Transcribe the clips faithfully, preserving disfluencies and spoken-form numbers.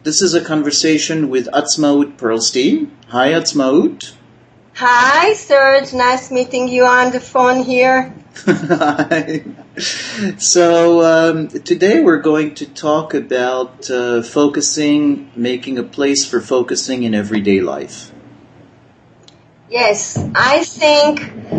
this is a conversation with Atzmaut Perlstein. Hi, Atzmaut. Hi, Serge. Nice meeting you on the phone here. Hi. So um, today we're going to talk about uh, focusing, making a place for focusing in everyday life. Yes, I think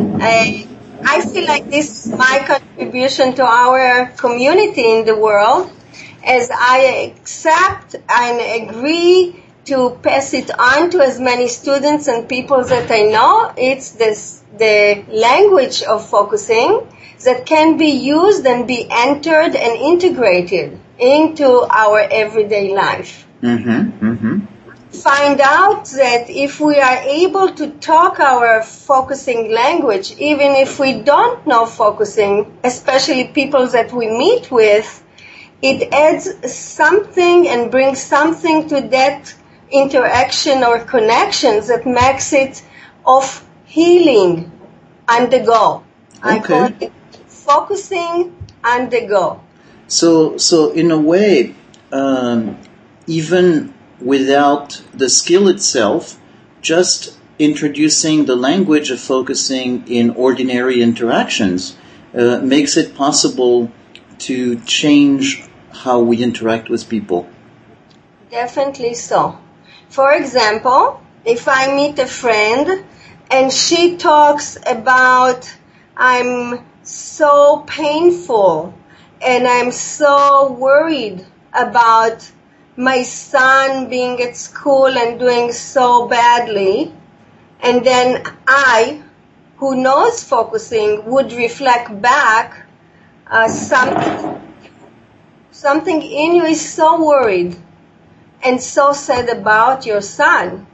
I, I feel like this is my contribution to our community in the world, as I accept and agree to pass it on to as many students and people that I know. It's this, the language of focusing that can be used and be entered and integrated into our everyday life. Mm-hmm, mm-hmm. Find out that if we are able to talk our focusing language, even if we don't know focusing, especially people that we meet with, it adds something and brings something to that interaction or connections that makes it of healing on the go. I Okay. call it focusing on the go. So, so in a way, um, even without the skill itself, just introducing the language of focusing in ordinary interactions uh, makes it possible to change how we interact with people. Definitely so. For example, if I meet a friend and she talks about, I'm so painful and I'm so worried about my son being at school and doing so badly, and then I, who knows focusing, would reflect back uh, something, something in you is so worried and so sad about your son,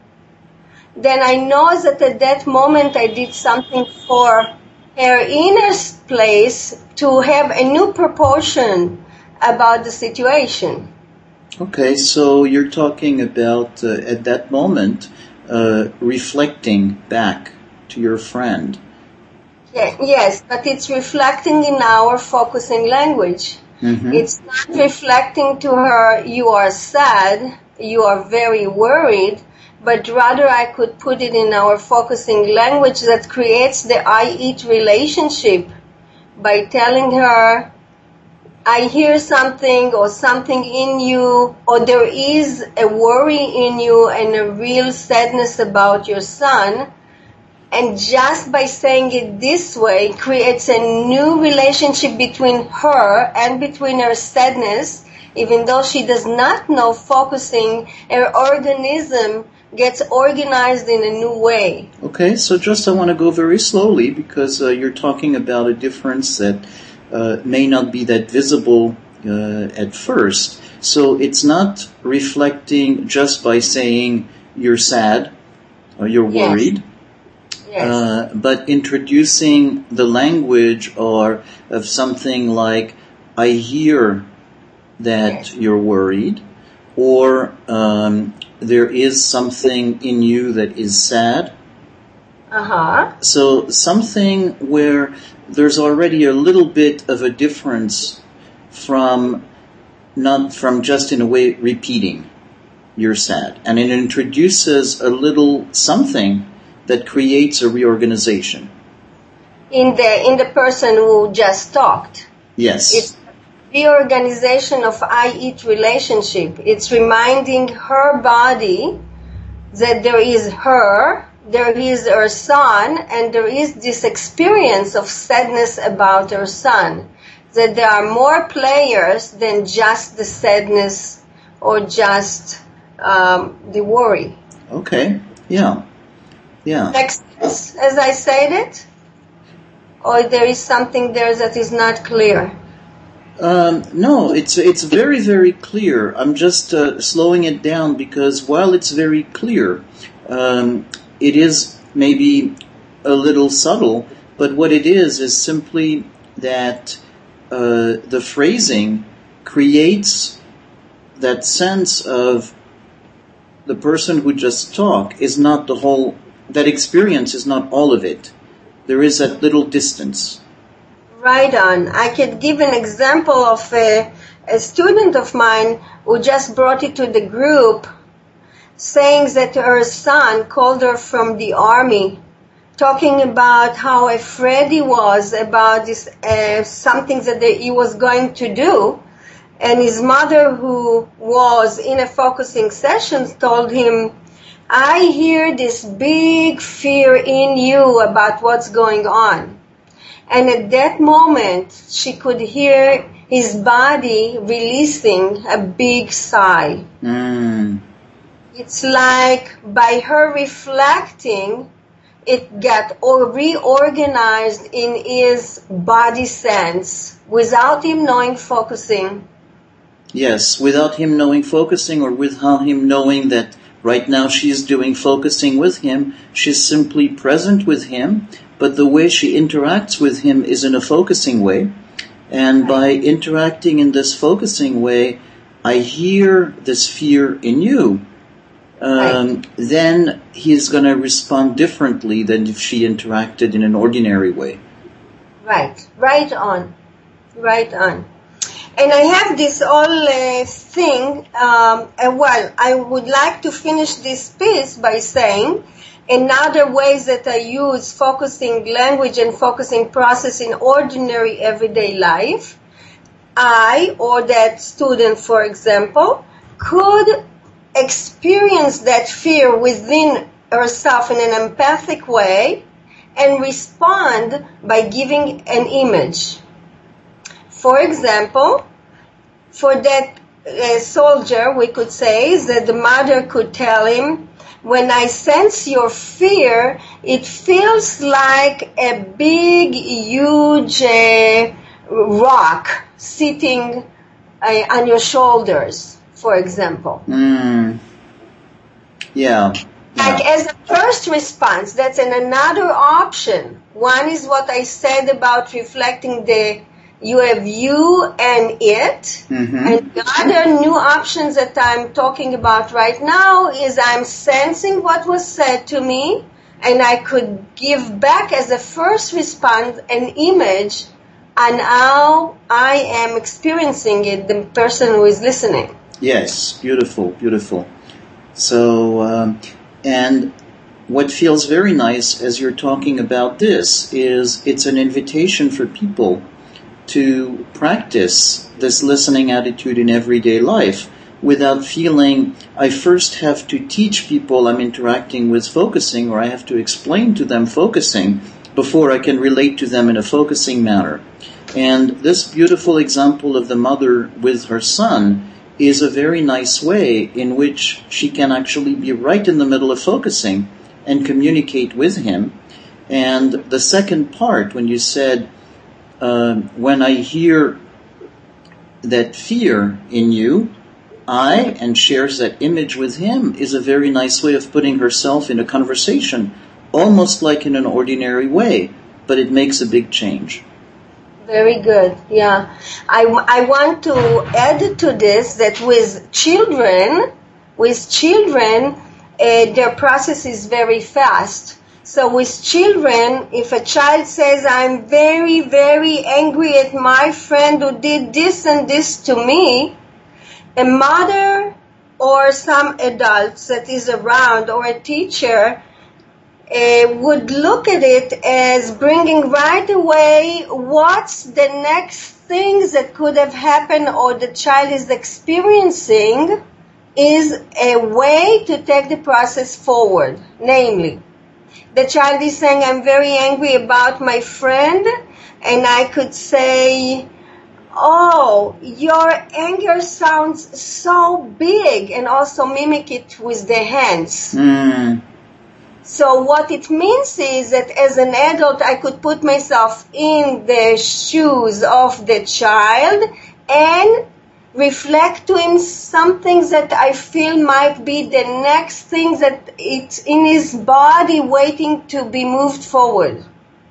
then I know that at that moment I did something for her inner place to have a new proportion about the situation. Okay, so you're talking about, uh, at that moment, uh, reflecting back to your friend. Yeah, yes, but it's reflecting in our focusing language. Mm-hmm. It's not reflecting to her, you are sad, you are very worried, but rather I could put it in our focusing language that creates the I-eat relationship by telling her, I hear something or something in you, or there is a worry in you and a real sadness about your son. And just by saying it this way creates a new relationship between her and between her sadness. Even though she does not know focusing, her organism gets organized in a new way. Okay, so just I want to go very slowly because uh, you're talking about a difference that uh, may not be that visible uh, at first. So it's not reflecting just by saying you're sad or you're Yes. worried. Yes. Uh, but introducing the language or of something like, I hear that Yes. you're worried, or um, there is something in you that is sad. Uh-huh. So something where there's already a little bit of a difference from not from just in a way repeating you're sad. And it introduces a little something that creates a reorganization. In the in the person who just talked. Yes. It's reorganization of I-eat relationship. It's reminding her body that there is her, there is her son, and there is this experience of sadness about her son. That there are more players than just the sadness or just um, the worry. Okay. Yeah. Yeah. Makes sense as I said it? Or there is something there that is not clear? Um, no, it's it's very, very clear. I'm just uh, slowing it down because while it's very clear, um, it is maybe a little subtle, but what it is is simply that uh, the phrasing creates that sense of the person who just talked is not the whole, that experience is not all of it. There is that little distance. Right on. I could give an example of a, a student of mine who just brought it to the group, saying that her son called her from the army, talking about how afraid he was about this uh, something that they, he was going to do. And his mother, who was in a focusing session, told him, I hear this big fear in you about what's going on. And at that moment, she could hear his body releasing a big sigh. Mm. It's like by her reflecting, it got reorganized in his body sense without him knowing focusing. Yes, without him knowing focusing, or without him knowing that right now she's doing focusing with him. She's simply present with him, but the way she interacts with him is in a focusing way. And by interacting in this focusing way, I hear this fear in you. Um, right. Then he's going to respond differently than if she interacted in an ordinary way. Right, right on, right on. And I have this whole uh, thing, um, uh, well, I would like to finish this piece by saying another ways that I use focusing language and focusing process in ordinary everyday life. I, or that student, for example, could experience that fear within herself in an empathic way and respond by giving an image. For example, for that uh, soldier, we could say that the mother could tell him, when I sense your fear, it feels like a big, huge uh, rock sitting uh, on your shoulders, for example. Mm. Yeah. Like yeah. as a first response, that's an another option. One is what I said about reflecting the you have you and it. Mm-hmm. And the other new options that I'm talking about right now is I'm sensing what was said to me, and I could give back as a first response an image on how I am experiencing it, the person who is listening. Yes, beautiful, beautiful. So, um, and what feels very nice as you're talking about this is it's an invitation for people to practice this listening attitude in everyday life without feeling I first have to teach people I'm interacting with focusing, or I have to explain to them focusing before I can relate to them in a focusing manner. And this beautiful example of the mother with her son is a very nice way in which she can actually be right in the middle of focusing and communicate with him. And the second part, when you said, uh, when I hear that fear in you, I, and shares that image with him, is a very nice way of putting herself in a conversation, almost like in an ordinary way, but it makes a big change. Very good, yeah. I, I want to add to this that with children, with children, uh, their process is very fast. So with children, if a child says, I'm very, very angry at my friend who did this and this to me, a mother or some adults that is around or a teacher uh, would look at it as bringing right away what's the next things that could have happened or the child is experiencing is a way to take the process forward. Namely, the child is saying, I'm very angry about my friend, and I could say, oh, your anger sounds so big, and also mimic it with the hands. Mm. So what it means is that as an adult, I could put myself in the shoes of the child and reflect to him some things that I feel might be the next things that it's in his body waiting to be moved forward.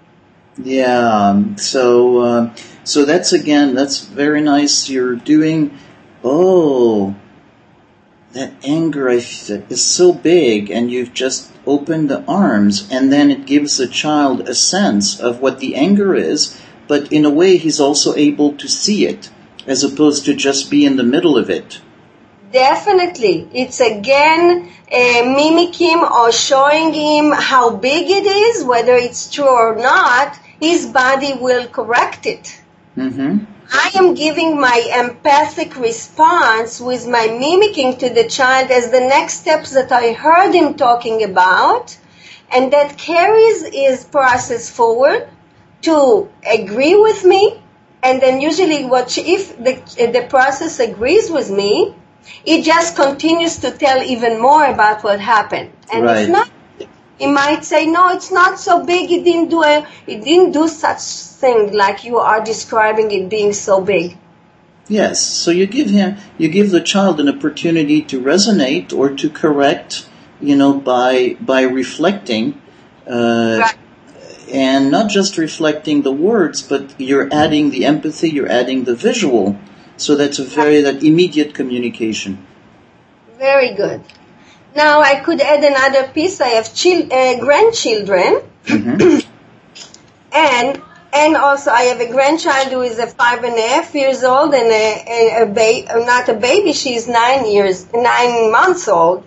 Yeah, so uh, so that's again, that's very nice. You're doing, oh, that anger I feel is so big, and you've just opened the arms, and then it gives the child a sense of what the anger is, but in a way he's also able to see it. as opposed to just be in the middle of it. Definitely. It's again uh, mimicking or showing him how big it is, whether it's true or not, his body will correct it. Mm-hmm. I am giving my empathic response with my mimicking to the child as the next steps that I heard him talking about, and that carries his process forward to agree with me, and then usually what she, if the, the process agrees with me, it just continues to tell even more about what happened. And right. if not, he might say, no, it's not so big, it didn't do a, it didn't do such thing like you are describing it being so big. Yes, so you give him, you give the child an opportunity to resonate or to correct, you know, by, by reflecting, uh, right. and not just reflecting the words, but you're adding the empathy, you're adding the visual. So that's a very, that immediate communication. Very good. Now I could add another piece. I have chil- uh, grandchildren, mm-hmm. and and also I have a grandchild who is a five and a half years old, and a, a, a ba- not a baby. She's nine years, nine months old.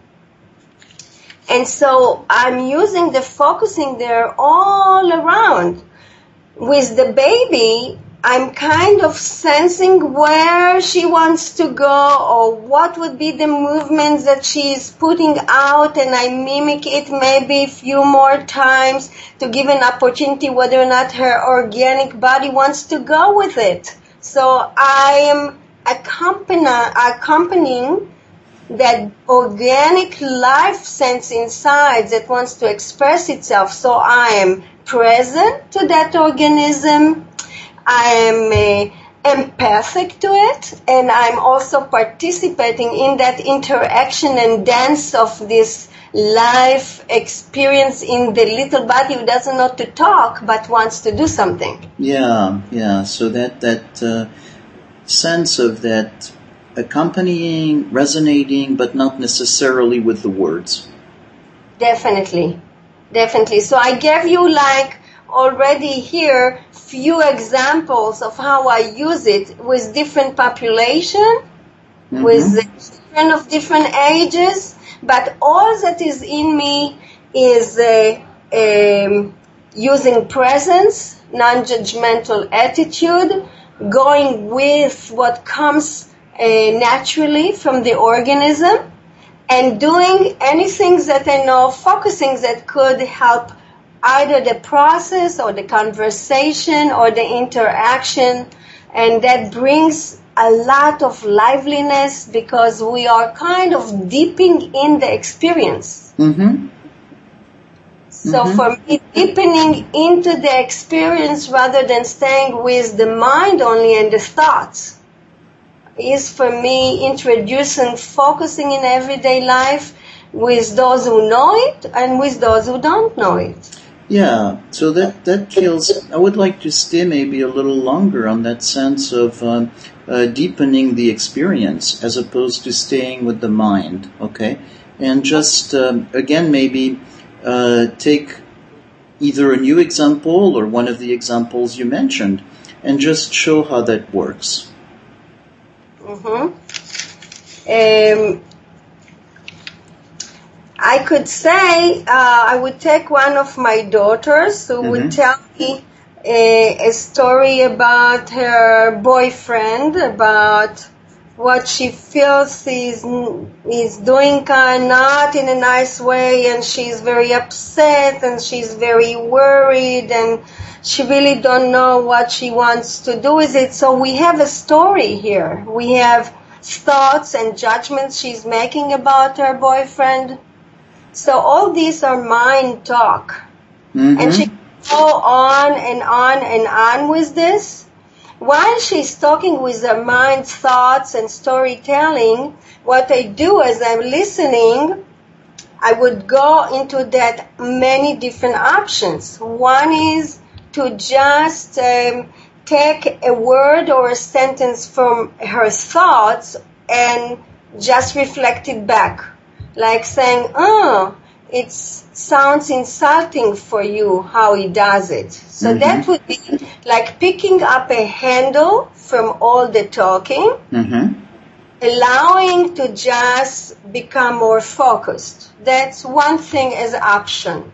And so I'm using the focusing there all around. With the baby, I'm kind of sensing where she wants to go or what would be the movements that she's putting out, and I mimic it maybe a few more times to give an opportunity whether or not her organic body wants to go with it. So I am accompany, accompanying that organic life sense inside that wants to express itself. So I am present to that organism. I am uh, empathic to it, and I'm also participating in that interaction and dance of this life experience in the little body who doesn't know to talk but wants to do something. Yeah, yeah. So that that uh, sense of that accompanying, resonating, but not necessarily with the words. Definitely, definitely. So I gave you like already here few examples of how I use it with different population, mm-hmm. with children of different ages, but all that is in me is uh, um, using presence, non-judgmental attitude, going with what comes uh, naturally from the organism, and doing anything that I know, focusing that could help either the process or the conversation or the interaction, and that brings a lot of liveliness because we are kind of deepening in the experience. Mm-hmm. So mm-hmm. for me, deepening into the experience rather than staying with the mind only and the thoughts is for me introducing, focusing in everyday life with those who know it and with those who don't know it. Yeah, so that, that feels, I would like to stay maybe a little longer on that sense of um, uh, deepening the experience as opposed to staying with the mind, okay? And just, um, again, maybe uh, take either a new example or one of the examples you mentioned and just show how that works. Mm-hmm. Um, I could say, uh, I would take one of my daughters who mm-hmm. would tell me a, a story about her boyfriend, about what she feels he's, he's doing kind of not in a nice way, and she's very upset and she's very worried and she really don't know what she wants to do with it. So we have a story here. We have thoughts and judgments she's making about her boyfriend. So all these are mind talk. Mm-hmm. And she can go on and on and on with this. While she's talking with her mind thoughts and storytelling, what I do as I'm listening, I would go into that many different options. One is to just um, take a word or a sentence from her thoughts and just reflect it back. Like saying, oh, it sounds insulting for you how he does it. So mm-hmm. that would be like picking up a handle from all the talking, mm-hmm. allowing to just become more focused. That's one thing as option.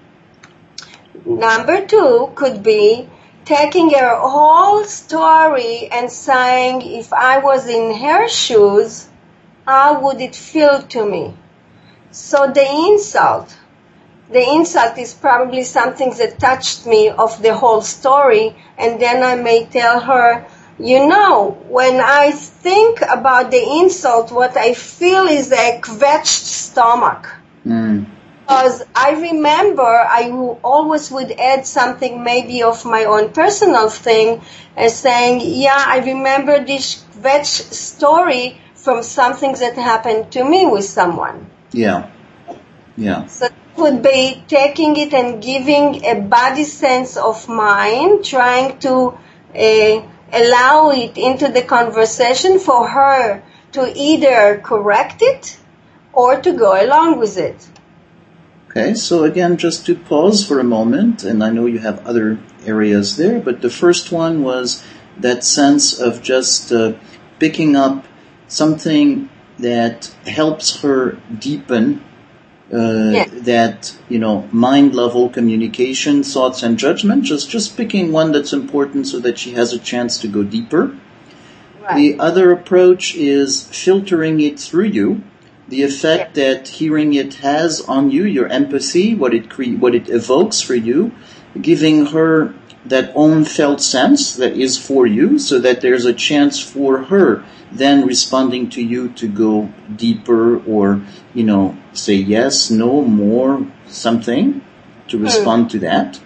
Number two could be taking her whole story and saying, if I was in her shoes, how would it feel to me? So the insult, the insult is probably something that touched me of the whole story, and then I may tell her, you know, when I think about the insult, what I feel is a kvetched stomach. Mm. Because I remember I always would add something maybe of my own personal thing, as saying, yeah, I remember this kvetched story from something that happened to me with someone. Yeah, yeah. So it would be taking it and giving a body sense of mind, trying to uh, allow it into the conversation for her to either correct it or to go along with it. Okay, so again, just to pause for a moment, and I know you have other areas there, but the first one was that sense of just uh, picking up something that helps her deepen uh, yeah. that, you know, mind-level communication, thoughts and judgment, just, just picking one that's important so that she has a chance to go deeper. Right. The other approach is filtering it through you. The effect yeah. that hearing it has on you, your empathy, what it cre- what it evokes for you, giving her that own felt sense that is for you, so that there's a chance for her then responding to you to go deeper or, you know, say yes, no, more, something, to respond mm. to that.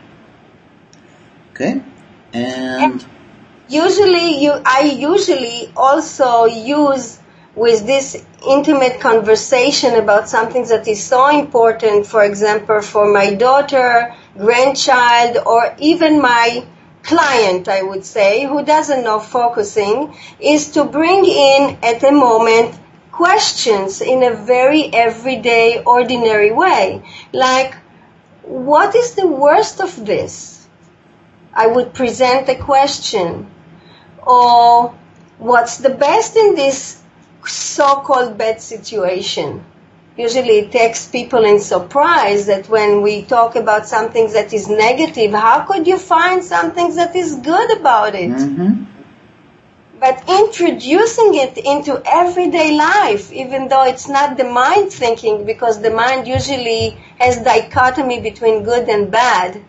Okay? And, and usually, you, I usually also use with this intimate conversation about something that is so important, for example, for my daughter, grandchild, or even my client, I would say, who doesn't know focusing, is to bring in at the moment questions in a very everyday, ordinary way. Like, what is the worst of this? I would present a question. Or, what's the best in this so-called bad situation? Usually it takes people in surprise that when we talk about something that is negative, how could you find something that is good about it? Mm-hmm. But introducing it into everyday life, even though it's not the mind thinking, because the mind usually has dichotomy between good and bad,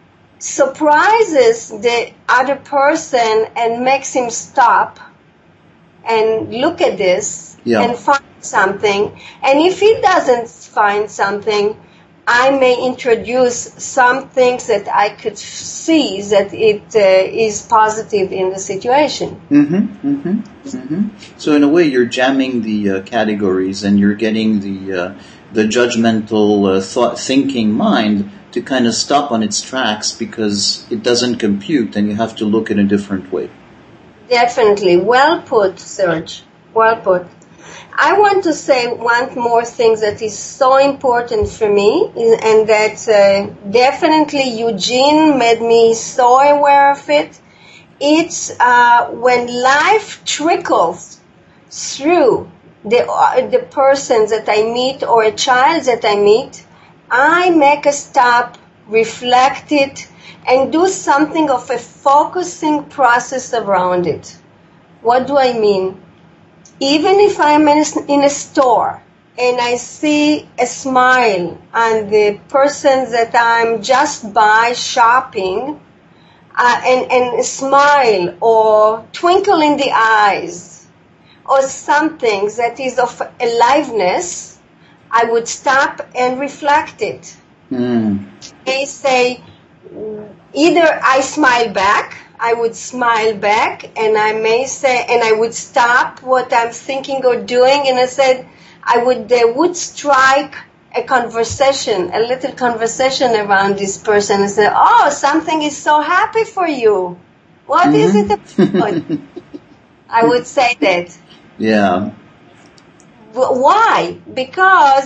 surprises the other person and makes him stop and look at this yeah. and find something. And if he doesn't find something, I may introduce some things that I could see that it uh, is positive in the situation. Mm-hmm, mm-hmm, mm-hmm. So in a way, you're jamming the uh, categories, and you're getting the uh, the judgmental uh, thought thinking mind to kind of stop on its tracks, because it doesn't compute, and you have to look in a different way. Definitely. Well put, Serge. Well put. I want to say one more thing that is so important for me, and that uh, definitely Eugene made me so aware of it. It's uh, when life trickles through the, uh, the person that I meet or a child that I meet, I make a stop, reflect it, and do something of a focusing process around it. What do I mean? Even if I'm in a, in a store and I see a smile on the person that I'm just by shopping, uh, and, and a smile or twinkle in the eyes or something that is of aliveness, I would stop and reflect it. Mm. They say, either I smile back, I would smile back, and I may say, and I would stop what I'm thinking or doing, and I said, I would, they would strike a conversation, a little conversation around this person, and say, oh, something is so happy for you. What mm-hmm. is it about? I would say that. Yeah. Why? Because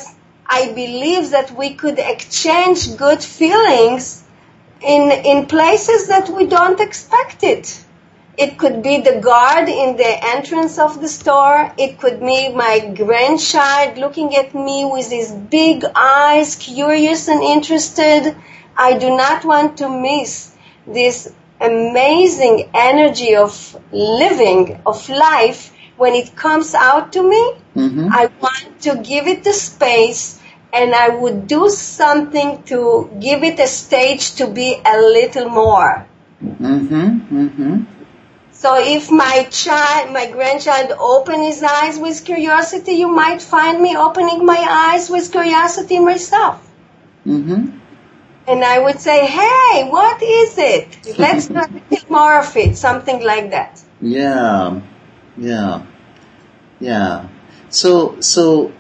I believe that we could exchange good feelings in in places that we don't expect it. It could be the guard in the entrance of the store. It could be my grandchild looking at me with his big eyes, curious and interested. I do not want to miss this amazing energy of living, of life, when it comes out to me. Mm-hmm. I want to give it the space, and I would do something to give it a stage to be a little more. Mm-hmm. Mm-hmm. So if my child, my grandchild open his eyes with curiosity, you might find me opening my eyes with curiosity myself. Mm-hmm. And I would say, hey, what is it? Let's do a little more of it, something like that. Yeah, yeah, yeah. So, so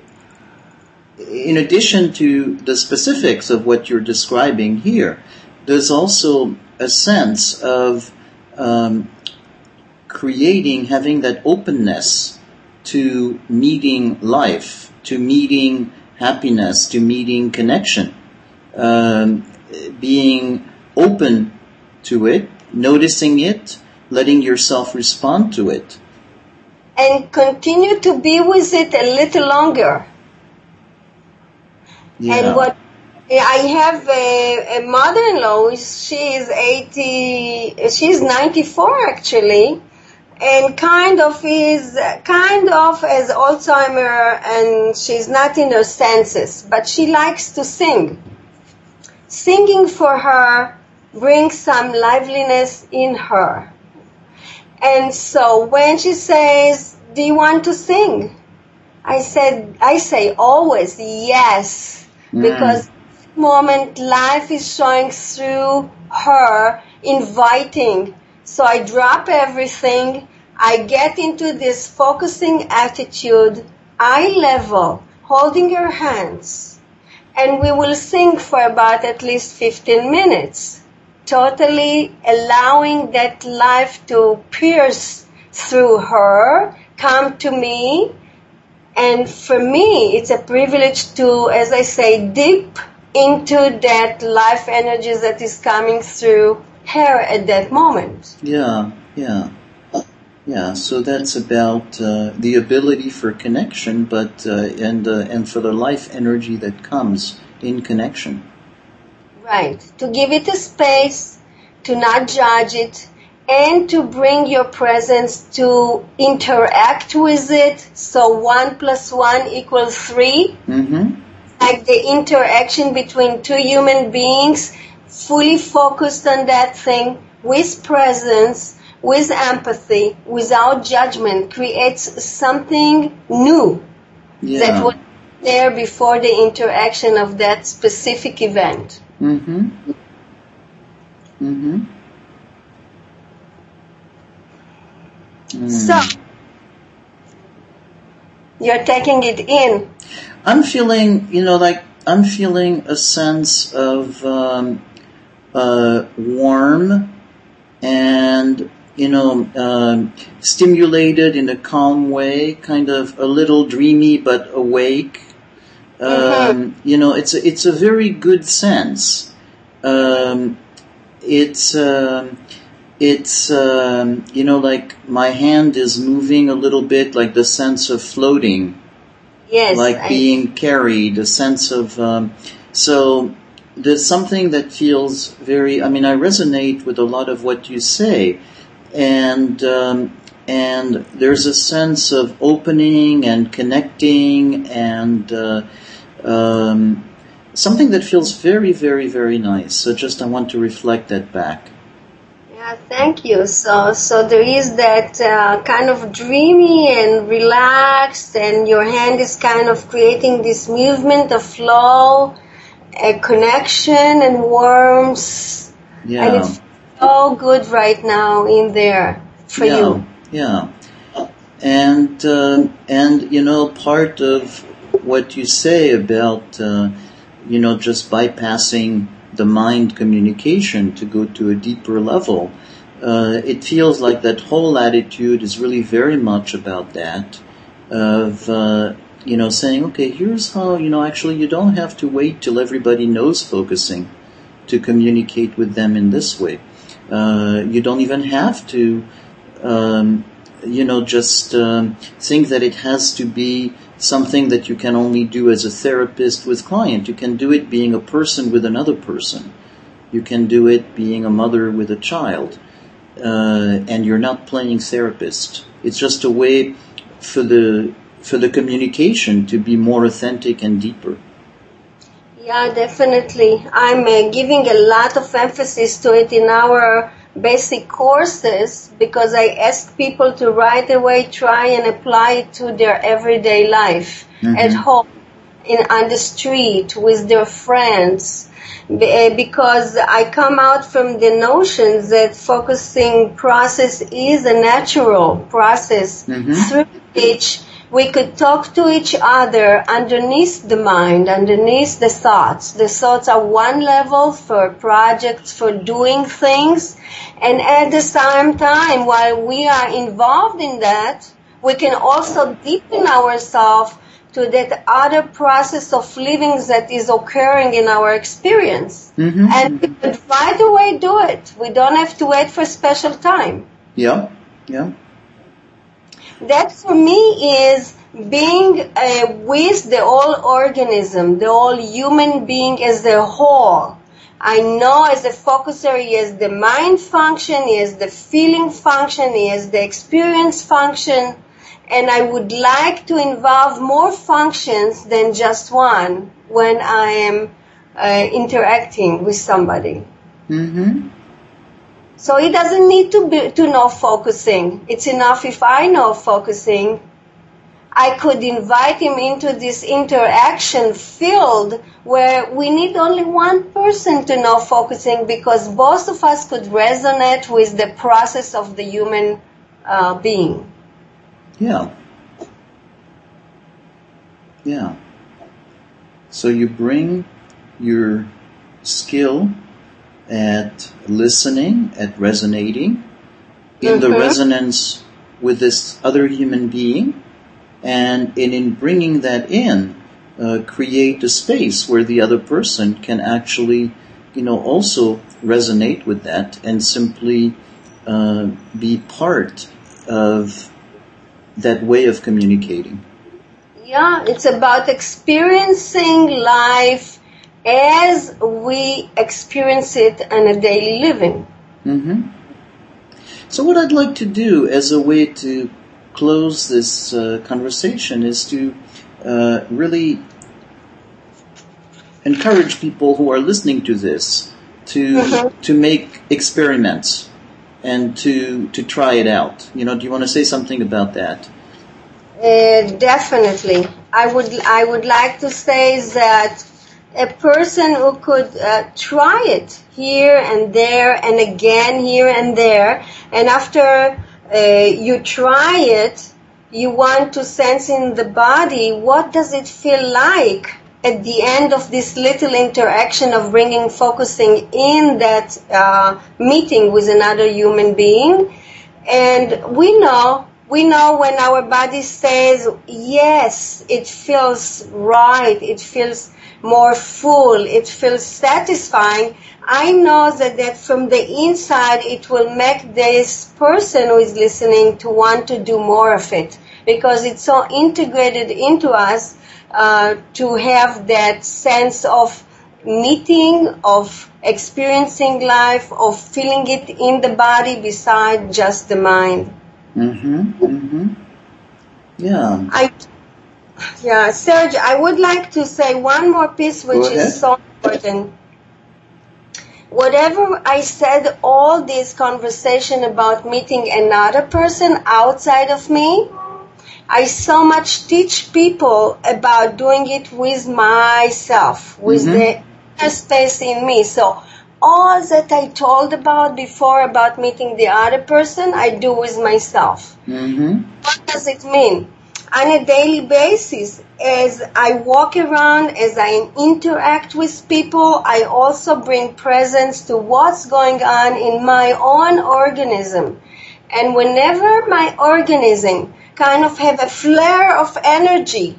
in addition to the specifics of what you're describing here, there's also a sense of um, creating, having that openness to meeting life, to meeting happiness, to meeting connection. Um, being open to it, noticing it, letting yourself respond to it. And continue to be with it a little longer. Yeah. And what I have a, a mother-in-law, she is eighty, she's ninety-four actually, and kind of is, kind of has Alzheimer, and she's not in her senses, but she likes to sing. Singing for her brings some liveliness in her. And so when she says, do you want to sing? I said, I say always yes, mm. because at the moment life is showing through her, inviting. So I drop everything. I get into this focusing attitude, eye level, holding her hands. And we will sing for about at least fifteen minutes, totally allowing that life to pierce through her, come to me. And for me, it's a privilege to, as I say, dip into that life energy that is coming through her at that moment. Yeah, yeah. Yeah, so that's about uh, the ability for connection, but uh, and uh, and for the life energy that comes in connection. Right. To give it a space, to not judge it, and to bring your presence to interact with it. So one plus one equals three. Mm-hmm. Like the interaction between two human beings, fully focused on that thing, with presence, with empathy, without judgment, creates something new yeah. that was there before the interaction of that specific event. Mm-hmm. Mm-hmm. Mm. So, you're taking it in. I'm feeling, you know, like I'm feeling a sense of um, uh, warm and you know, um, stimulated in a calm way, kind of a little dreamy but awake. Um, mm-hmm. You know, it's a, it's a very good sense. Um, it's um, it's um, you know, like my hand is moving a little bit, like the sense of floating. Yes, like I... being carried, a sense of um, so. There's something that feels very. I mean, I resonate with a lot of what you say. And um, and there's a sense of opening and connecting and uh, um, something that feels very, very, very nice. So just I want to reflect that back. Yeah, thank you. So so there is that uh, kind of dreamy and relaxed, and your hand is kind of creating this movement of flow, a connection and warmth. Yeah. And it's so good right now in there for yeah, you. Yeah, and uh, and you know, part of what you say about uh, you know just bypassing the mind communication to go to a deeper level, uh, it feels like that whole attitude is really very much about that of uh, you know, saying, okay, here's how, you know, actually you don't have to wait till everybody knows focusing to communicate with them in this way. Uh, you don't even have to, um, you know, just um, think that it has to be something that you can only do as a therapist with client. You can do it being a person with another person. You can do it being a mother with a child. Uh, and you're not playing therapist. It's just a way for the for the communication to be more authentic and deeper. Yeah, definitely. I'm uh, giving a lot of emphasis to it in our basic courses because I ask people to right away try and apply it to their everyday life, mm-hmm. at home, in on the street, with their friends. Because I come out from the notion that focusing process is a natural process, mm-hmm. through which we could talk to each other underneath the mind, underneath the thoughts. The thoughts are one level for projects, for doing things, and at the same time, while we are involved in that, we can also deepen ourselves to that other process of living that is occurring in our experience. Mm-hmm. And we could right away do it. We don't have to wait for special time. Yeah, yeah. That for me is being uh, with the whole organism, the whole human being as a whole. I know as a focuser, he has the mind function, he has the feeling function, he has the experience function. And I would like to involve more functions than just one when I am uh, interacting with somebody. Mm-hmm. So it doesn't need to be, to know focusing. It's enough if I know focusing. I could invite him into this interaction field where we need only one person to know focusing because both of us could resonate with the process of the human uh, being. Yeah. Yeah. So you bring your skill at listening, at resonating, in mm-hmm. the resonance with this other human being, and in, in bringing that in, uh, create a space where the other person can actually, you know, also resonate with that and simply uh, be part of that way of communicating. Yeah, it's about experiencing life as we experience it in a daily living. Mm-hmm. So what I'd like to do as a way to close this uh, conversation is to uh, really encourage people who are listening to this to mm-hmm. to make experiments and to to try it out. You know, do you want to say something about that? Uh, definitely. I would I would like to say that a person who could uh, try it here and there and again here and there, and after uh, you try it, you want to sense in the body what does it feel like at the end of this little interaction of bringing focusing in that uh, meeting with another human being. And we know, we know when our body says, yes, it feels right, it feels more full, it feels satisfying. I know that, that from the inside it will make this person who is listening to want to do more of it because it's so integrated into us. Uh, to have that sense of meeting, of experiencing life, of feeling it in the body beside just the mind. Mm-hmm. Mm-hmm. Yeah. I, yeah, Serge, I would like to say one more piece which is so important. Whatever I said, all this conversation about meeting another person outside of me, I so much teach people about doing it with myself, with mm-hmm. the inner space in me. So all that I told about before about meeting the other person, I do with myself. Mm-hmm. What does it mean? On a daily basis, as I walk around, as I interact with people, I also bring presence to what's going on in my own organism. And whenever my organism kind of have a flare of energy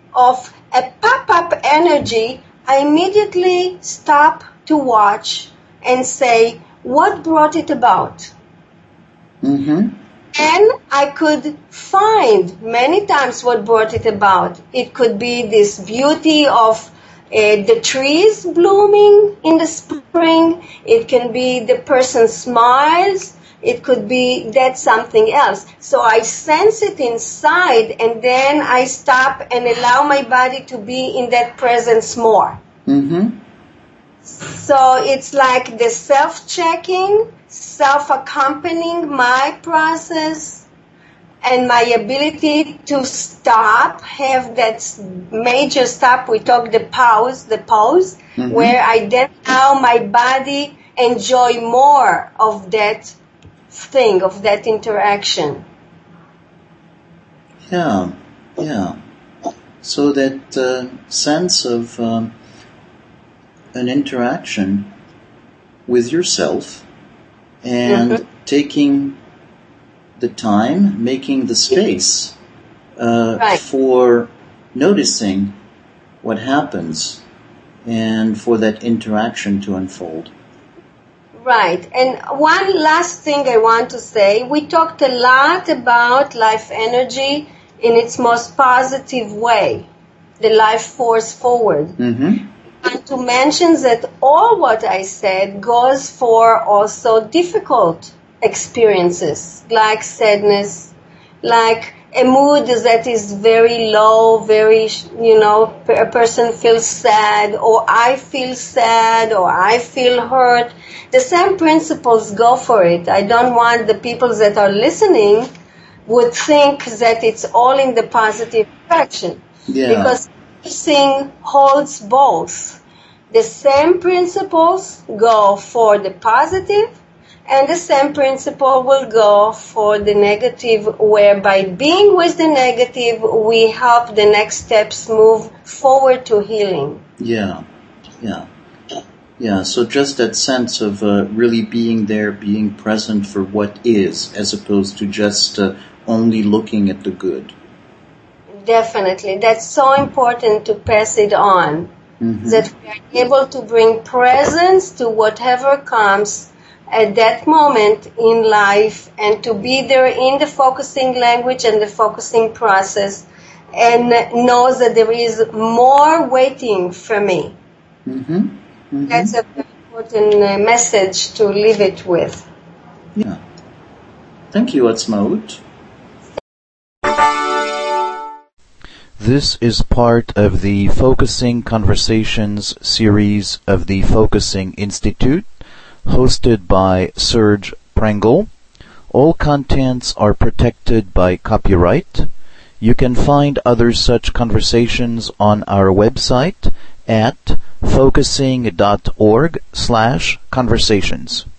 of a pop-up energy, I immediately stop to watch and say, what brought it about? Mm-hmm. And I could find many times what brought it about. It could be this beauty of uh, the trees blooming in the spring. It can be the person smiles. It could be that something else. So I sense it inside, and then I stop and allow my body to be in that presence more. Mm-hmm. So it's like the self-checking, self-accompanying my process, and my ability to stop, have that major stop. We talk the pause, the pause, mm-hmm. where I then allow my body enjoy more of that thing, of that interaction. Yeah, yeah. So that uh, sense of um, an interaction with yourself and mm-hmm. taking the time, making the space uh, right. for noticing what happens and for that interaction to unfold. Right. And one last thing I want to say, we talked a lot about life energy in its most positive way, the life force forward. Mm-hmm. And to mention that all what I said goes for also difficult experiences, like sadness, like a mood that is very low, very, you know, a person feels sad, or I feel sad, or I feel hurt. The same principles go for it. I don't want the people that are listening would think that it's all in the positive direction. Yeah. Because everything holds both. The same principles go for the positive, and the same principle will go for the negative, where by being with the negative, we help the next steps move forward to healing. Yeah, yeah. Yeah, so just that sense of uh, really being there, being present for what is, as opposed to just uh, only looking at the good. Definitely. That's so important to pass it on. Mm-hmm. That we are able to bring presence to whatever comes at that moment in life, and to be there in the focusing language and the focusing process, and know that there is more waiting for me. Mm-hmm. Mm-hmm. That's a very important uh, message to leave it with. Yeah. Thank you, Atzmaut. This is part of the Focusing Conversations series of the Focusing Institute, hosted by Serge Prengel. All contents are protected by copyright. You can find other such conversations on our website at focusing dot org slash conversations.